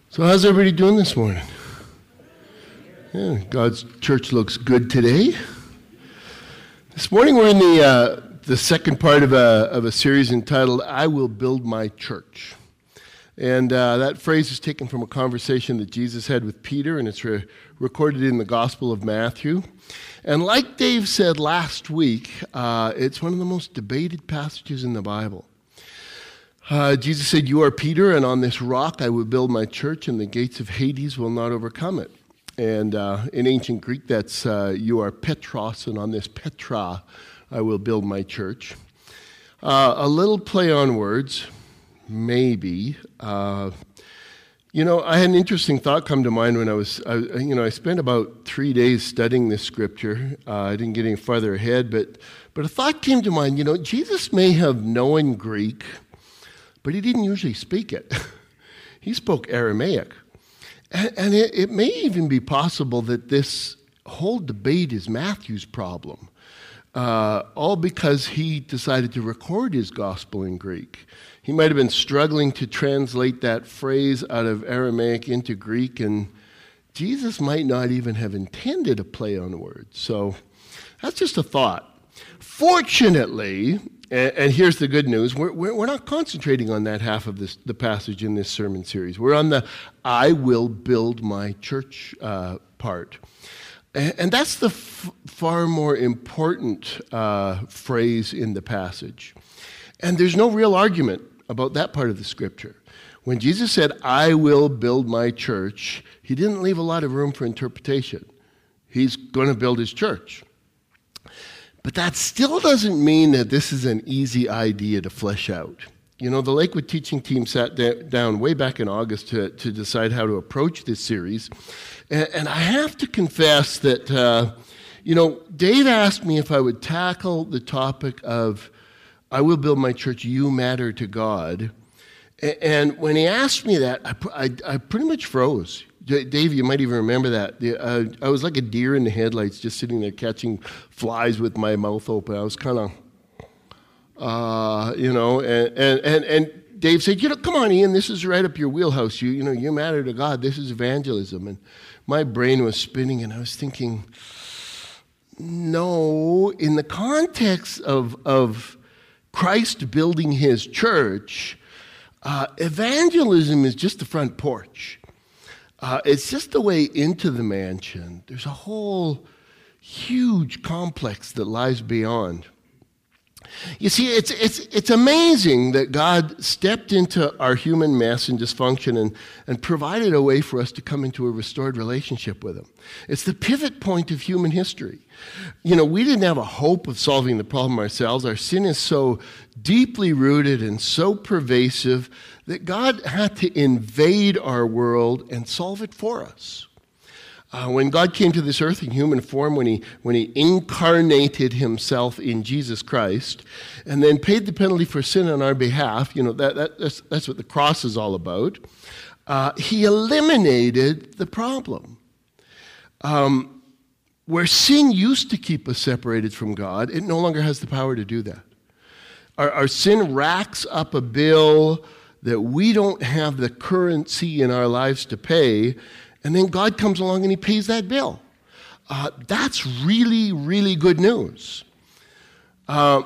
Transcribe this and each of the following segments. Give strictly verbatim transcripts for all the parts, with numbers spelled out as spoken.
So how's everybody doing this morning? Yeah, God's church looks good today. This morning we're in the uh, the second part of a of a series entitled "I Will Build My Church," and uh, that phrase is taken from a conversation that Jesus had with Peter, and it's re- recorded in the Gospel of Matthew. And like Dave said last week, uh, it's one of the most debated passages in the Bible. Uh, Jesus said, "You are Peter, and on this rock I will build my church, and the gates of Hades will not overcome it." And uh, in ancient Greek, that's uh, "You are Petros, and on this Petra I will build my church." Uh, a little play on words, maybe. Uh, you know, I had an interesting thought come to mind when I was, I, you know, I spent about three days studying this scripture. Uh, I didn't get any farther ahead, but but a thought came to mind. You know, Jesus may have known Greek, but he didn't usually speak it. He spoke Aramaic. And, and it, it may even be possible that this whole debate is Matthew's problem, uh, all because he decided to record his gospel in Greek. He might have been struggling to translate that phrase out of Aramaic into Greek, and Jesus might not even have intended a play on words. So that's just a thought. Fortunately, and, and here's the good news, we're, we're, we're not concentrating on that half of this, the passage in this sermon series. We're on the "I will build my church" uh, part. And, and that's the f- far more important uh, phrase in the passage. And there's no real argument about that part of the scripture. When Jesus said, "I will build my church," he didn't leave a lot of room for interpretation. He's going to build his church. But that still doesn't mean that this is an easy idea to flesh out. You know, the Lakewood teaching team sat da- down way back in August to, to decide how to approach this series. And, and I have to confess that, uh, you know, Dave asked me if I would tackle the topic of, "I will build my church, you matter to God." And, and when he asked me that, I, I, I pretty much froze. Dave, you might even remember that. Uh, I was like a deer in the headlights, just sitting there catching flies with my mouth open. I was kind of, uh, you know, and, and, and, and Dave said, "You know, come on, Ian, this is right up your wheelhouse. You, you know, you matter to God. This is evangelism." And my brain was spinning, and I was thinking, no, in the context of, of Christ building his church, uh, evangelism is just the front porch. Uh, it's just the way into the mansion. There's a whole huge complex that lies beyond. You see, it's it's it's amazing that God stepped into our human mess and dysfunction and, and provided a way for us to come into a restored relationship with him. It's the pivot point of human history. You know, we didn't have a hope of solving the problem ourselves. Our sin is so deeply rooted and so pervasive that God had to invade our world and solve it for us. Uh, when God came to this earth in human form, when he when he incarnated himself in Jesus Christ, and then paid the penalty for sin on our behalf, you know, that, that that's, that's what the cross is all about, uh, he eliminated the problem. Um, where sin used to keep us separated from God, it no longer has the power to do that. Our, our sin racks up a bill that we don't have the currency in our lives to pay, and then God comes along and he pays that bill. Uh, that's really, really good news. Uh,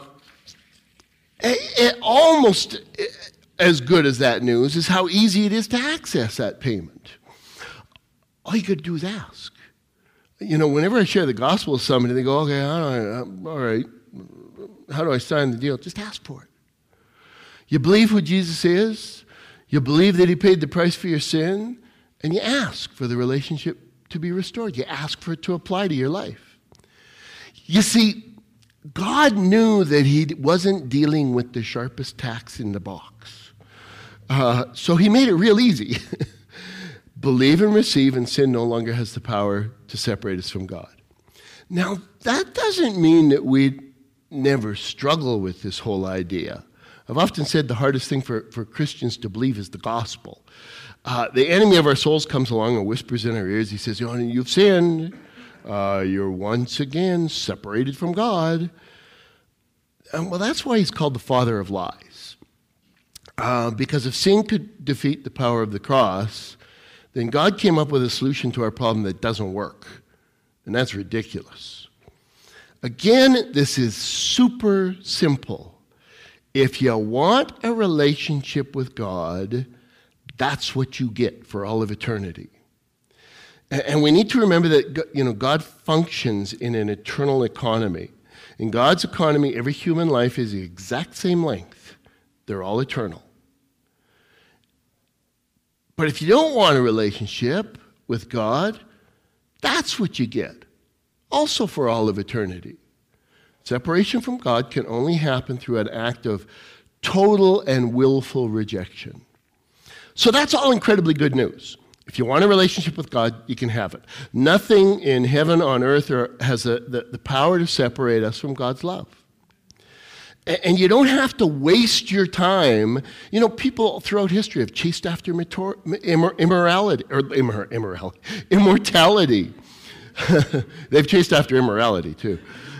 it, it almost as good as that news is how easy it is to access that payment. All you got to do is ask. You know, whenever I share the gospel with somebody, they go, "Okay, all right, how do I sign the deal?" Just ask for it. You believe who Jesus is, you believe that he paid the price for your sin, and you ask for the relationship to be restored. You ask for it to apply to your life. You see, God knew that he wasn't dealing with the sharpest tax in the box. Uh, so he made it real easy. Believe and receive, and sin no longer has the power to separate us from God. Now, that doesn't mean that we never struggle with this whole idea. I've often said the hardest thing for, for Christians to believe is the gospel. Uh, the enemy of our souls comes along and whispers in our ears. He says, "Oh, you've sinned. Uh, you're once again separated from God." And well, that's why he's called the father of lies. Uh, because if sin could defeat the power of the cross, then God came up with a solution to our problem that doesn't work. And that's ridiculous. Again, this is super simple. If you want a relationship with God, that's what you get for all of eternity. And we need to remember that, you know, God functions in an eternal economy. In God's economy, every human life is the exact same length. They're all eternal. But if you don't want a relationship with God, that's what you get, also for all of eternity. Separation from God can only happen through an act of total and willful rejection. So that's all incredibly good news. If you want a relationship with God, you can have it. Nothing in heaven, on earth, or has a, the, the power to separate us from God's love. And, and you don't have to waste your time. You know, people throughout history have chased after immor- immor- immorality, or immor- immorality, immortality. They've chased after immorality, too.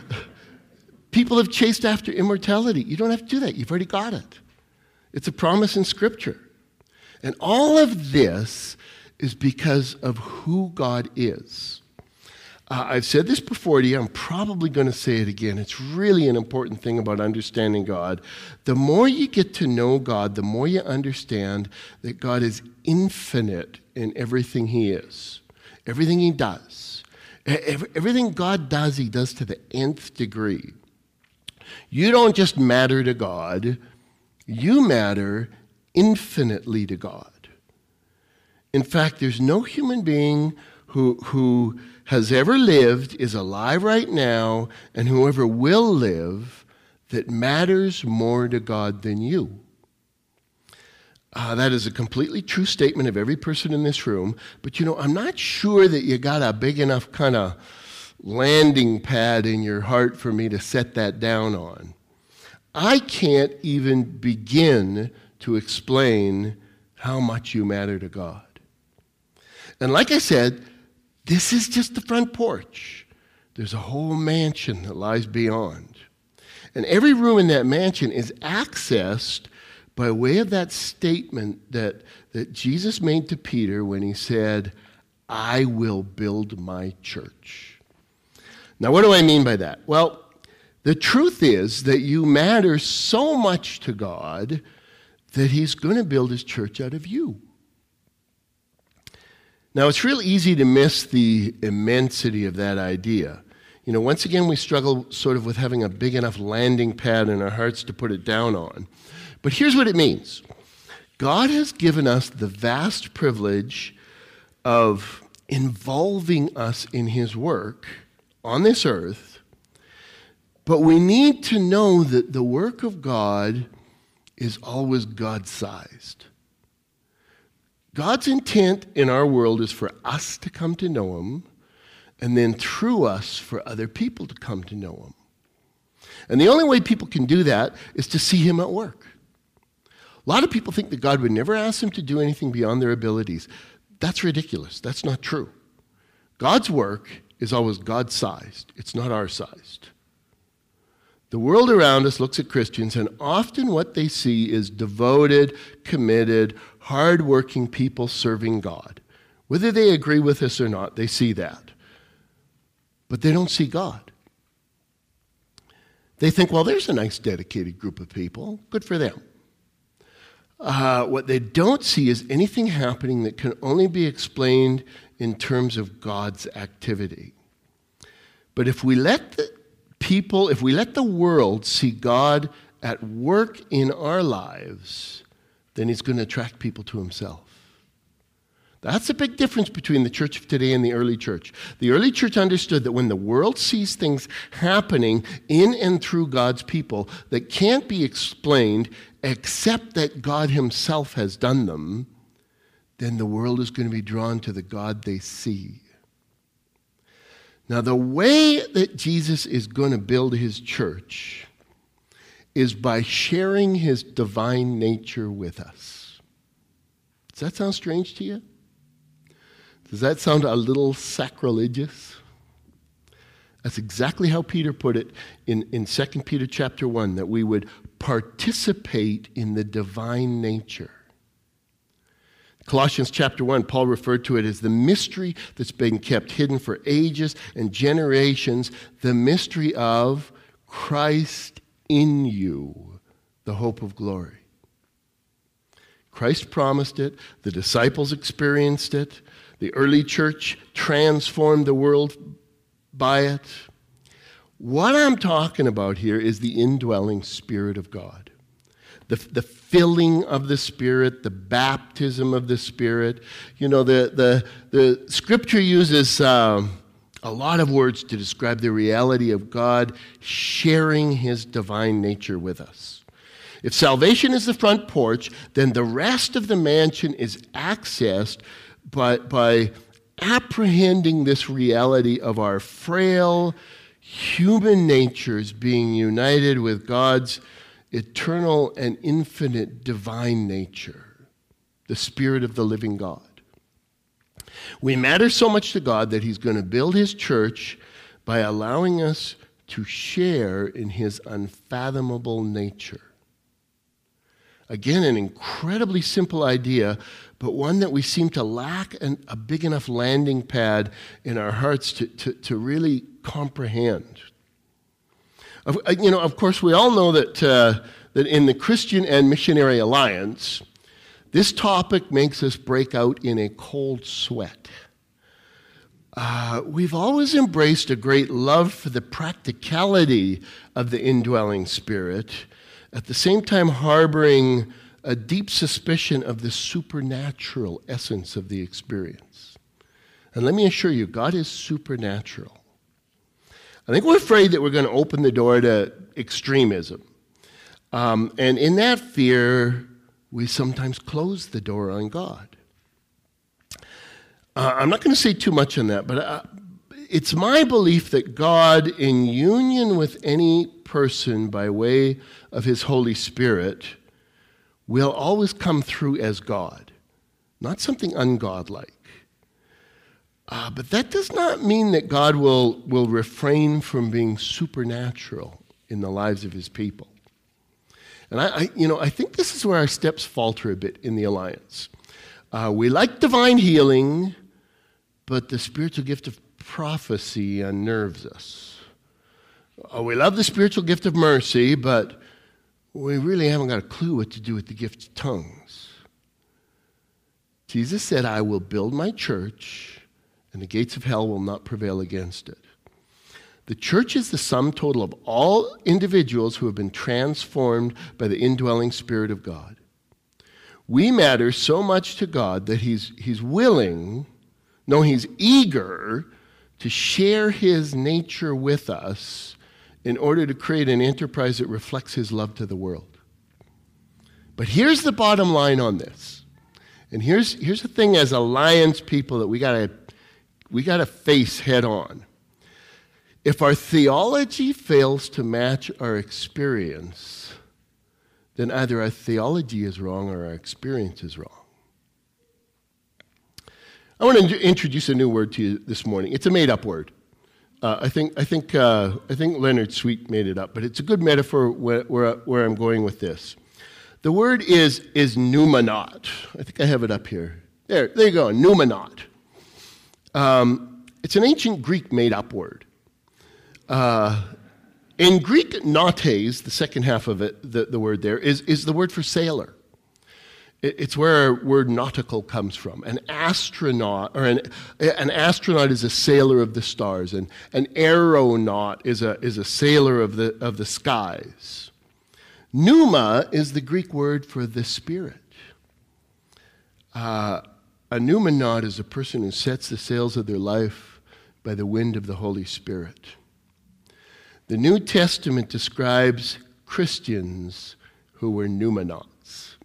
People have chased after immortality. You don't have to do that. You've already got it. It's a promise in Scripture. And all of this is because of who God is. Uh, I've said this before to you. I'm probably going to say it again. It's really an important thing about understanding God. The more you get to know God, the more you understand that God is infinite in everything He is, everything He does. Everything God does, He does to the nth degree. You don't just matter to God, you matter infinitely to God. In fact, there's no human being who, who has ever lived, is alive right now, and whoever will live that matters more to God than you. Uh, that is a completely true statement of every person in this room, but you know, I'm not sure that you got a big enough kind of landing pad in your heart for me to set that down on. I can't even begin to explain how much you matter to God. And like I said, this is just the front porch. There's a whole mansion that lies beyond. And every room in that mansion is accessed by way of that statement that, that Jesus made to Peter when he said, I will build my church. Now, what do I mean by that? Well, the truth is that you matter so much to God that He's going to build His church out of you. Now, it's real easy to miss the immensity of that idea. You know, once again, we struggle sort of with having a big enough landing pad in our hearts to put it down on. But here's what it means. God has given us the vast privilege of involving us in His work on this earth, but we need to know that the work of God is always God-sized. God's intent in our world is for us to come to know Him, and then through us for other people to come to know Him. And the only way people can do that is to see Him at work. A lot of people think that God would never ask them to do anything beyond their abilities. That's ridiculous. That's not true. God's work is always God-sized. It's not our-sized. The world around us looks at Christians, and often what they see is devoted, committed, hard-working people serving God. Whether they agree with us or not, they see that. But they don't see God. They think, well, there's a nice, dedicated group of people. Good for them. Uh, what they don't see is anything happening that can only be explained in terms of God's activity. But if we let the people, if we let the world see God at work in our lives, then He's going to attract people to Himself. That's a big difference between the church of today and the early church. The early church understood that when the world sees things happening in and through God's people that can't be explained except that God Himself has done them, then the world is going to be drawn to the God they see. Now, the way that Jesus is going to build His church is by sharing His divine nature with us. Does that sound strange to you? Does that sound a little sacrilegious? That's exactly how Peter put it in, in Second Peter chapter one, that we would participate in the divine nature. Colossians chapter one, Paul referred to it as the mystery that's been kept hidden for ages and generations, the mystery of Christ in you, the hope of glory. Christ promised it, the disciples experienced it, the early church transformed the world by it. What I'm talking about here is the indwelling Spirit of God. The, the filling of the Spirit, the baptism of the Spirit. You know, the, the, the Scripture uses um, a lot of words to describe the reality of God sharing His divine nature with us. If salvation is the front porch, then the rest of the mansion is accessed by, by apprehending this reality of our frail human natures being united with God's eternal and infinite divine nature, the Spirit of the living God. We matter so much to God that He's going to build His church by allowing us to share in His unfathomable nature. Again, an incredibly simple idea, but one that we seem to lack an, a big enough landing pad in our hearts to, to, to really comprehend. Of, you know, of course, we all know that, uh, that in the Christian and Missionary Alliance, this topic makes us break out in a cold sweat. Uh, we've always embraced a great love for the practicality of the indwelling Spirit, at the same time harboring a deep suspicion of the supernatural essence of the experience. And let me assure you, God is supernatural. I think we're afraid that we're going to open the door to extremism. Um, and in that fear, we sometimes close the door on God. Uh, I'm not going to say too much on that, but uh, it's my belief that God, in union with any person by way of His Holy Spirit, will always come through as God, not something ungodlike. Uh, but that does not mean that God will, will refrain from being supernatural in the lives of His people. And I, I you know, I think this is where our steps falter a bit in the Alliance. Uh, we like divine healing, but the spiritual gift of prophecy unnerves us. Uh, we love the spiritual gift of mercy, but we really haven't got a clue what to do with the gift of tongues. Jesus said, I will build my church, and the gates of hell will not prevail against it. The church is the sum total of all individuals who have been transformed by the indwelling Spirit of God. We matter so much to God that He's, he's willing, no, He's eager to share His nature with us in order to create an enterprise that reflects His love to the world. But here's the bottom line on this. And here's, here's the thing as Alliance people that we gotta we gotta face head on. If our theology fails to match our experience, then either our theology is wrong or our experience is wrong. I want to introduce a new word to you this morning. It's a made-up word. Uh, I think I think uh, I think Leonard Sweet made it up, but it's a good metaphor where, where, where I'm going with this. The word is is pneumanaut. I think I have it up here. There, there you go, pneumanaut. Um, it's an ancient Greek made-up word. Uh, in Greek, nautes, the second half of it, the, the word there, is, is the word for sailor. It, it's where our word nautical comes from. An astronaut, or an, an astronaut is a sailor of the stars, and an aeronaut is a, is a sailor of the, of the skies. Pneuma is the Greek word for the Spirit. Uh, a pneumonaut is a person who sets the sails of their life by the wind of the Holy Spirit. The New Testament describes Christians who were pneumonauts.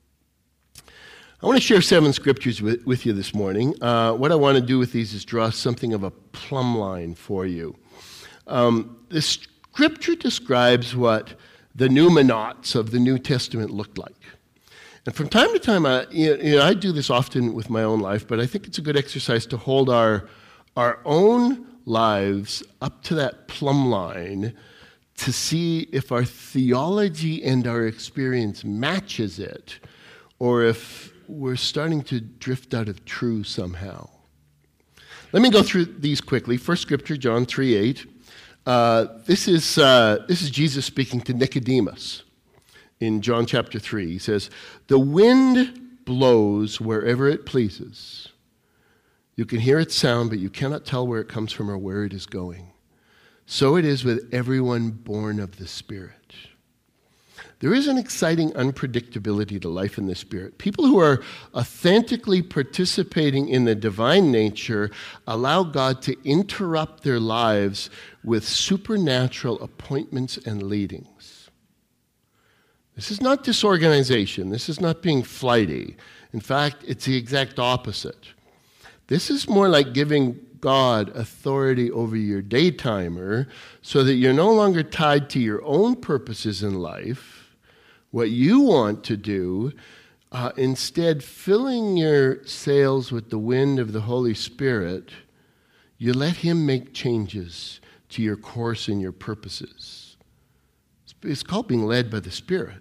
I want to share seven scriptures with, with you this morning. Uh, what I want to do with these is draw something of a plumb line for you. Um, the scripture describes what the pneumonauts of the New Testament looked like. And from time to time, I, you know, I do this often with my own life, but I think it's a good exercise to hold our, our own lives up to that plumb line to see if our theology and our experience matches it, or if we're starting to drift out of true somehow. Let me go through these quickly. First scripture, John three eight. Uh, this is uh, this is Jesus speaking to Nicodemus in John chapter three. He says, "The wind blows wherever it pleases. You can hear its sound, but you cannot tell where it comes from or where it is going. So it is with everyone born of the Spirit." There is an exciting unpredictability to life in the Spirit. People who are authentically participating in the divine nature allow God to interrupt their lives with supernatural appointments and leadings. This is not disorganization. This is not being flighty. In fact, it's the exact opposite. This is more like giving God authority over your daytimer so that you're no longer tied to your own purposes in life, what you want to do, uh, instead filling your sails with the wind of the Holy Spirit, you let Him make changes to your course and your purposes. It's called being led by the Spirit.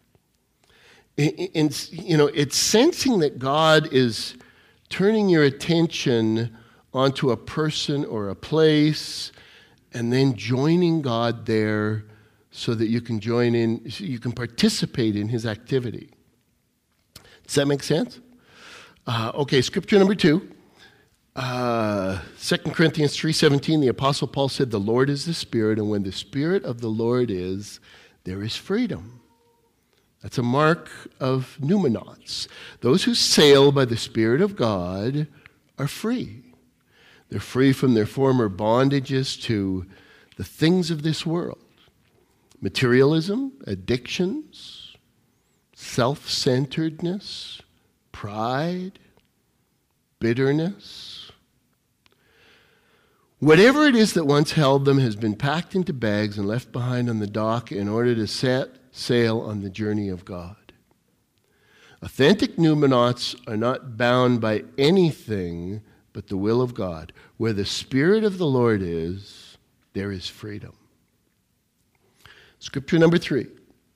And, you know, it's sensing that God is turning your attention onto a person or a place and then joining God there so that you can join in, you can participate in His activity. Does that make sense? Uh, okay, scripture number two. Uh, Second Corinthians three seventeen, the Apostle Paul said, "The Lord is the Spirit, and when the Spirit of the Lord is, there is freedom." That's a mark of numinauts. Those who sail by the Spirit of God are free. They're free from their former bondages to the things of this world. Materialism, addictions, self-centeredness, pride, bitterness. Whatever it is that once held them has been packed into bags and left behind on the dock in order to set sail on the journey of God. Authentic numinauts are not bound by anything but the will of God. Where the Spirit of the Lord is, there is freedom. Scripture number three.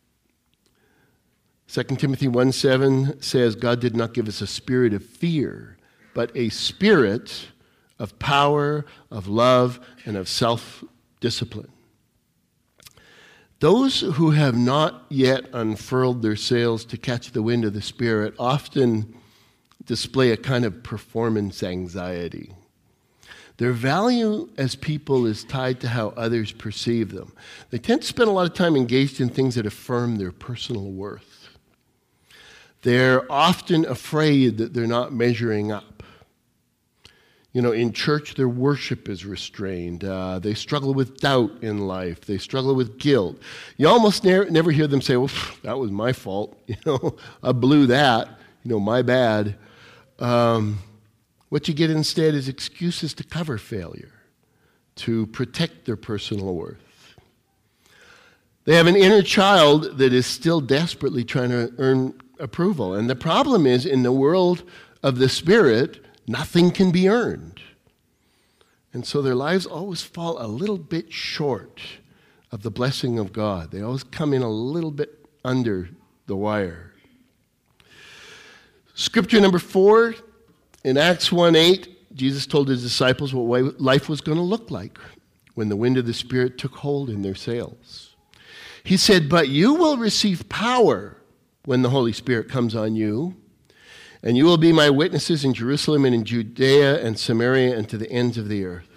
Second Timothy one seven says, "God did not give us a spirit of fear, but a spirit of power, of love, and of self-discipline." Those who have not yet unfurled their sails to catch the wind of the Spirit often display a kind of performance anxiety. Their value as people is tied to how others perceive them. They tend to spend a lot of time engaged in things that affirm their personal worth. They're often afraid that they're not measuring up. You know, in church, their worship is restrained. Uh, they struggle with doubt in life. They struggle with guilt. You almost ne- never hear them say, "Well, that was my fault. You know, I blew that. You know, my bad." Um, what you get instead is excuses to cover failure, to protect their personal worth. They have an inner child that is still desperately trying to earn approval. And the problem is, in the world of the Spirit, nothing can be earned. And so their lives always fall a little bit short of the blessing of God. They always come in a little bit under the wire. Scripture number four, in Acts one eight, Jesus told His disciples what life was going to look like when the wind of the Spirit took hold in their sails. He said, "But you will receive power when the Holy Spirit comes on you, and you will be my witnesses in Jerusalem and in Judea and Samaria and to the ends of the earth."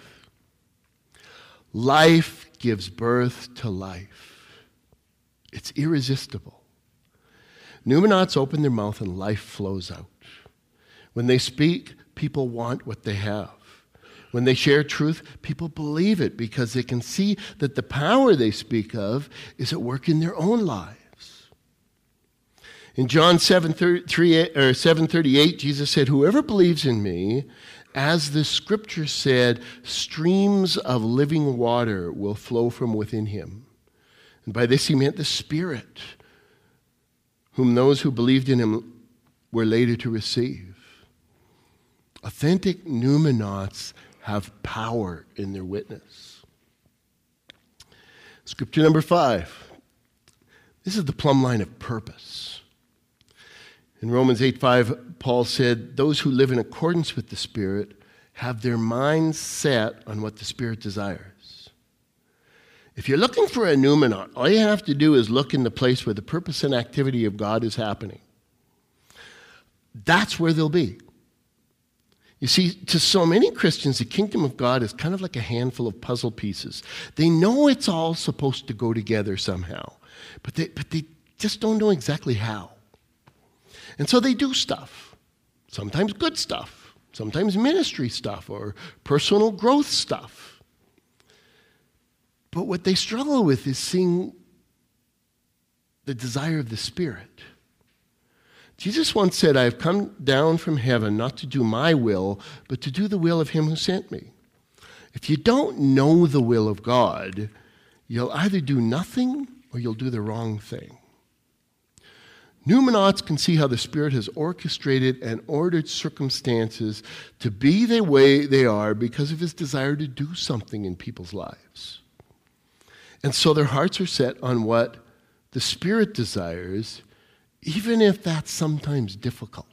Life gives birth to life. It's irresistible. Numinauts open their mouth and life flows out. When they speak, people want what they have. When they share truth, people believe it because they can see that the power they speak of is at work in their own lives. In John seven thirty-eight, Jesus said, "Whoever believes in me, as the scripture said, streams of living water will flow from within him." And by this he meant the Spirit, whom those who believed in him were later to receive. Authentic numinauts have power in their witness. Scripture number five. This is the plumb line of purpose. In Romans eight five, Paul said, those who live in accordance with the Spirit have their minds set on what the Spirit desires. If you're looking for a noumenon, all you have to do is look in the place where the purpose and activity of God is happening. That's where they'll be. You see, to so many Christians, the kingdom of God is kind of like a handful of puzzle pieces. They know it's all supposed to go together somehow, but they, but they just don't know exactly how. And so they do stuff, sometimes good stuff, sometimes ministry stuff or personal growth stuff. But what they struggle with is seeing the desire of the Spirit. Jesus once said, I have come down from heaven not to do my will, but to do the will of him who sent me. If you don't know the will of God, you'll either do nothing or you'll do the wrong thing. Numenauts can see how the Spirit has orchestrated and ordered circumstances to be the way they are because of his desire to do something in people's lives. And so their hearts are set on what the Spirit desires, even if that's sometimes difficult.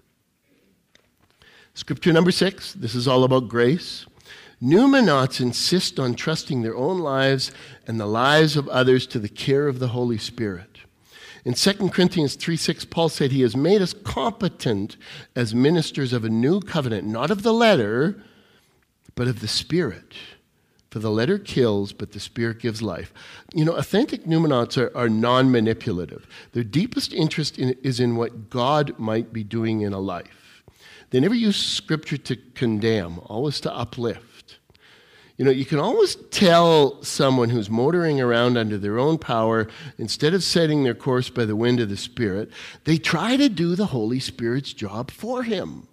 Scripture number six, this is all about grace. Numenauts insist on trusting their own lives and the lives of others to the care of the Holy Spirit. In Second Corinthians three six, Paul said he has made us competent as ministers of a new covenant, not of the letter, but of the Spirit. For the letter kills, but the Spirit gives life. You know, authentic numenauts are, are non-manipulative. Their deepest interest in, is in what God might be doing in a life. They never use Scripture to condemn, always to uplift. You know, you can always tell someone who's motoring around under their own power, instead of setting their course by the wind of the Spirit, they try to do the Holy Spirit's job for him.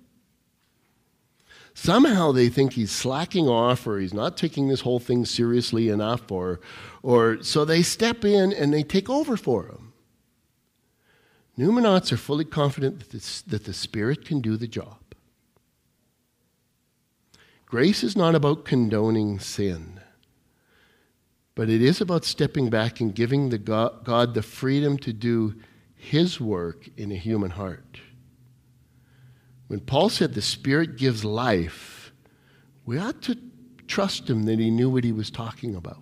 Somehow they think he's slacking off or he's not taking this whole thing seriously enough, or, or so they step in and they take over for him. Numenauts are fully confident that, this, that the Spirit can do the job. Grace is not about condoning sin, but it is about stepping back and giving the God, God the freedom to do his work in a human heart. When Paul said the Spirit gives life, we ought to trust him that he knew what he was talking about.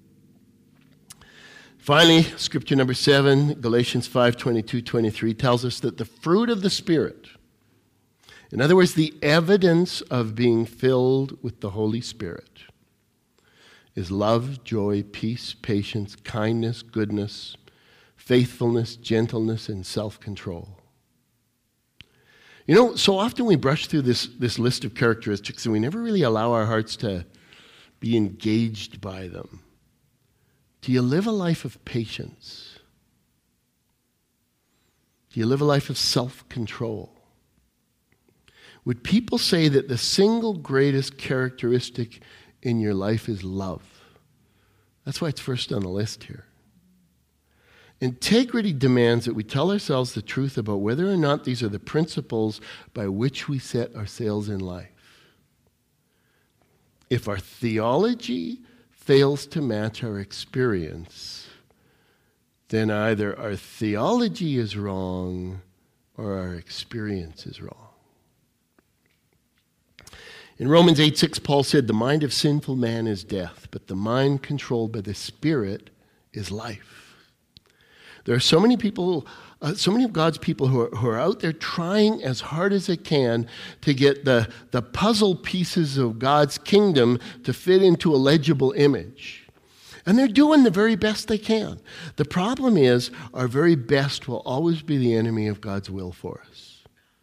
Finally, scripture number seven, Galatians five twenty-two twenty-three, tells us that the fruit of the Spirit, in other words, the evidence of being filled with the Holy Spirit, is love, joy, peace, patience, kindness, goodness, faithfulness, gentleness, and self-control. You know, so often we brush through this, this list of characteristics and we never really allow our hearts to be engaged by them. Do you live a life of patience? Do you live a life of self-control? Would people say that the single greatest characteristic in your life is love? That's why it's first on the list here. Integrity demands that we tell ourselves the truth about whether or not these are the principles by which we set our sails in life. If our theology fails to match our experience, then either our theology is wrong or our experience is wrong. In Romans eight six, Paul said, the mind of sinful man is death, but the mind controlled by the Spirit is life. There are so many people, uh, so many of God's people who are, who are out there trying as hard as they can to get the, the puzzle pieces of God's kingdom to fit into a legible image. And they're doing the very best they can. The problem is, our very best will always be the enemy of God's will for us.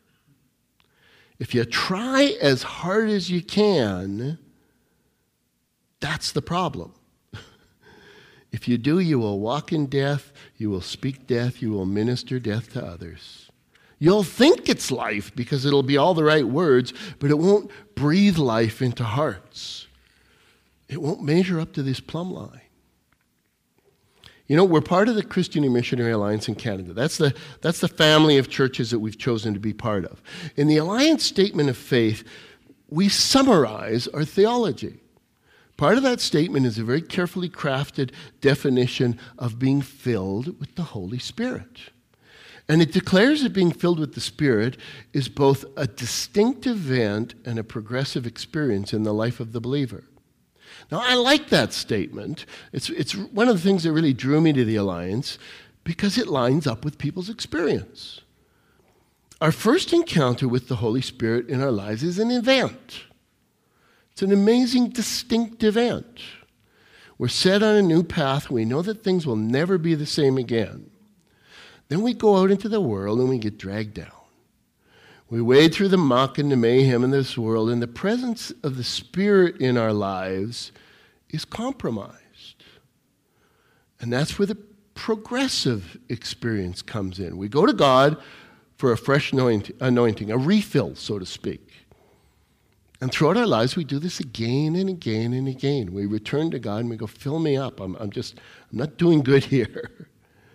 If you try as hard as you can, that's the problem. If you do, you will walk in death, you will speak death, you will minister death to others. You'll think it's life because it'll be all the right words, but it won't breathe life into hearts. It won't measure up to this plumb line. You know, we're part of the Christian Missionary Alliance in Canada. That's the, that's the family of churches that we've chosen to be part of. In the Alliance Statement of Faith, we summarize our theology. Part of that statement is a very carefully crafted definition of being filled with the Holy Spirit. And it declares that being filled with the Spirit is both a distinct event and a progressive experience in the life of the believer. Now, I like that statement. It's, it's one of the things that really drew me to the Alliance because it lines up with people's experience. Our first encounter with the Holy Spirit in our lives is an event. It's an amazing, distinct event. We're set on a new path. We know that things will never be the same again. Then we go out into the world and we get dragged down. We wade through the muck and the mayhem in this world, and the presence of the Spirit in our lives is compromised. And that's where the progressive experience comes in. We go to God for a fresh anointing, a refill, so to speak. And throughout our lives, we do this again and again and again. We return to God and we go, fill me up. I'm, I'm just, I'm not doing good here.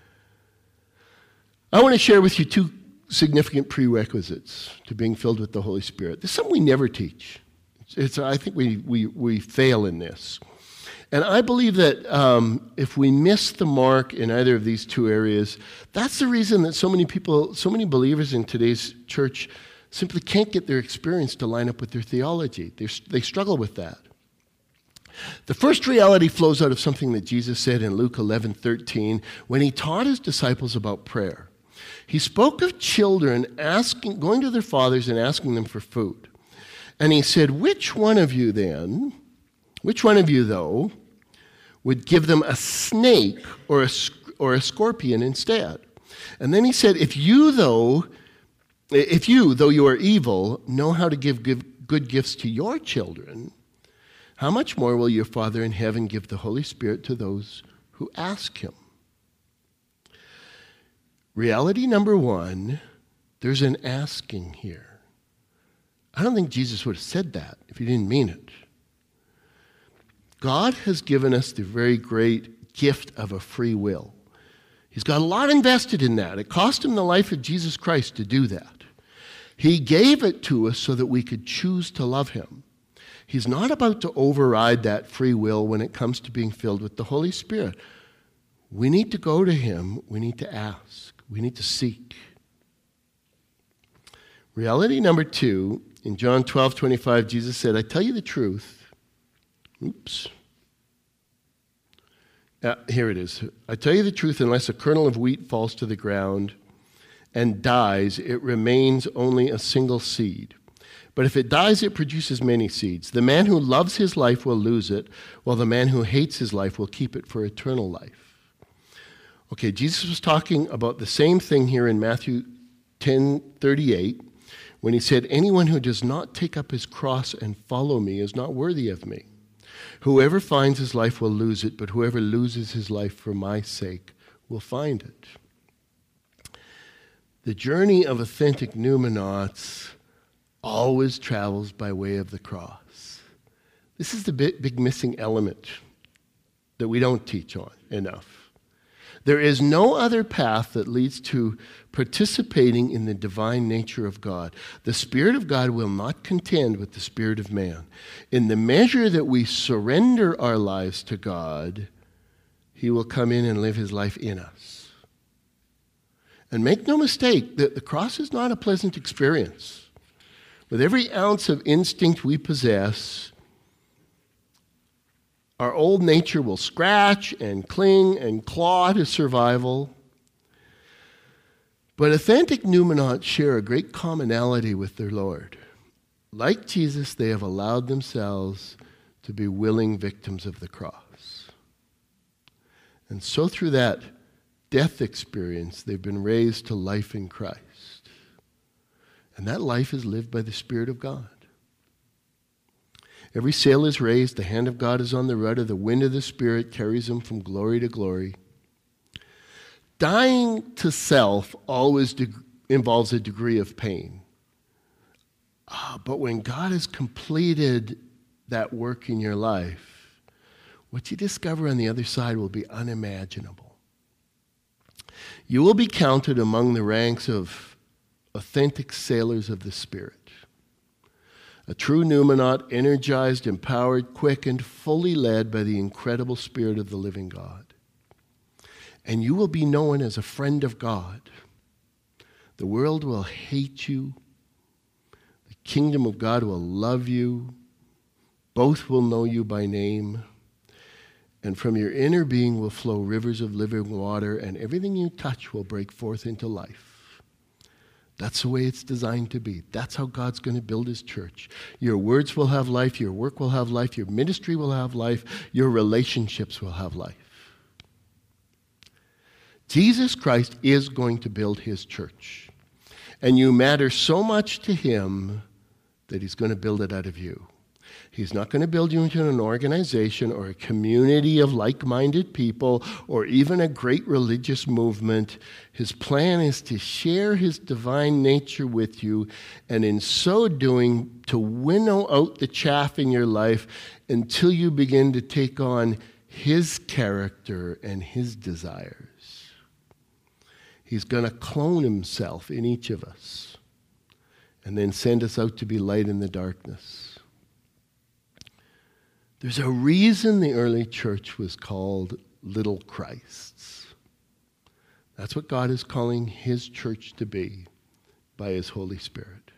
I want to share with you two significant prerequisites to being filled with the Holy Spirit. This is something we never teach. It's, it's, I think we, we, we fail in this. And I believe that um, if we miss the mark in either of these two areas, that's the reason that so many people, so many believers in today's church simply can't get their experience to line up with their theology. They, they struggle with that. The first reality flows out of something that Jesus said in Luke eleven thirteen when he taught his disciples about prayer. He spoke of children asking, going to their fathers and asking them for food. And he said, which one of you then, which one of you though, would give them a snake or a, or a scorpion instead? And then he said, if you though, if you, though you are evil, know how to give, give good gifts to your children, how much more will your Father in heaven give the Holy Spirit to those who ask him? Reality number one, there's an asking here. I don't think Jesus would have said that if he didn't mean it. God has given us the very great gift of a free will. He's got a lot invested in that. It cost him the life of Jesus Christ to do that. He gave it to us so that we could choose to love him. He's not about to override that free will when it comes to being filled with the Holy Spirit. We need to go to him. We need to ask. We need to seek. Reality number two, in John twelve twenty-five, Jesus said, I tell you the truth. Oops. Uh, here it is. I tell you the truth, unless a kernel of wheat falls to the ground and dies, it remains only a single seed. But if it dies, it produces many seeds. The man who loves his life will lose it, while the man who hates his life will keep it for eternal life. Okay, Jesus was talking about the same thing here in Matthew ten thirty-eight, when he said, anyone who does not take up his cross and follow me is not worthy of me. Whoever finds his life will lose it, but whoever loses his life for my sake will find it. The journey of authentic pneumonauts always travels by way of the cross. This is the big, big missing element that we don't teach on enough. There is no other path that leads to participating in the divine nature of God. The Spirit of God will not contend with the spirit of man. In the measure that we surrender our lives to God, he will come in and live his life in us. And make no mistake that the cross is not a pleasant experience. With every ounce of instinct we possess, our old nature will scratch and cling and claw to survival. But authentic pneumonauts share a great commonality with their Lord. Like Jesus, they have allowed themselves to be willing victims of the cross. And so through that death experience, they've been raised to life in Christ. And that life is lived by the Spirit of God. Every sail is raised, the hand of God is on the rudder, the wind of the Spirit carries them from glory to glory. Dying to self always de- involves a degree of pain. Ah, but when God has completed that work in your life, what you discover on the other side will be unimaginable. You will be counted among the ranks of authentic sailors of the Spirit. A true pneumonaut, energized, empowered, quickened, fully led by the incredible Spirit of the living God. And you will be known as a friend of God. The world will hate you. The kingdom of God will love you. Both will know you by name. And from your inner being will flow rivers of living water, and everything you touch will break forth into life. That's the way it's designed to be. That's how God's going to build his church. Your words will have life. Your work will have life. Your ministry will have life. Your relationships will have life. Jesus Christ is going to build his church. And you matter so much to him that he's going to build it out of you. He's not going to build you into an organization or a community of like-minded people or even a great religious movement. His plan is to share his divine nature with you, and in so doing, to winnow out the chaff in your life until you begin to take on his character and his desires. He's going to clone himself in each of us and then send us out to be light in the darkness. There's a reason the early church was called Little Christs. That's what God is calling his church to be by his Holy Spirit.